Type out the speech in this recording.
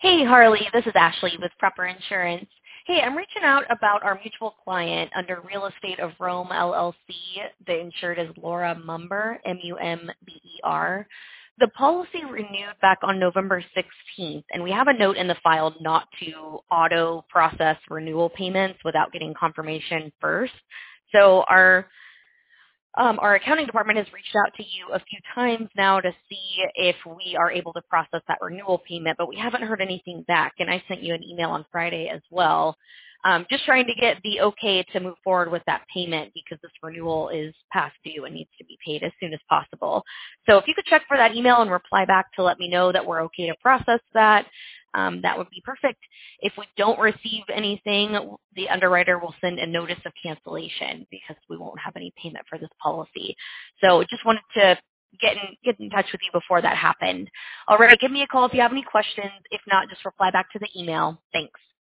Hey, Harley, this is Ashley with Proper Insurance. Hey, I'm reaching out about our mutual client under Real Estate of Rome LLC. The insured is Laura Mumber, Mumber. The policy renewed back on November 16th, and we have a note in the file not to auto process renewal payments without getting confirmation first. So our accounting department has reached out to you a few times now to see if we are able to process that renewal payment, but we haven't heard anything back. And I sent you an email on Friday as well, just trying to get the okay to move forward with that payment because this renewal is past due and needs to be paid as soon as possible. So if you could check for that email and reply back to let me know that we're okay to process that, that would be perfect. If we don't receive anything, the underwriter will send a notice of cancellation because we won't have any payment for this policy. So just wanted to get in touch with you before that happened. All right, give me a call if you have any questions. If not, just reply back to the email. Thanks.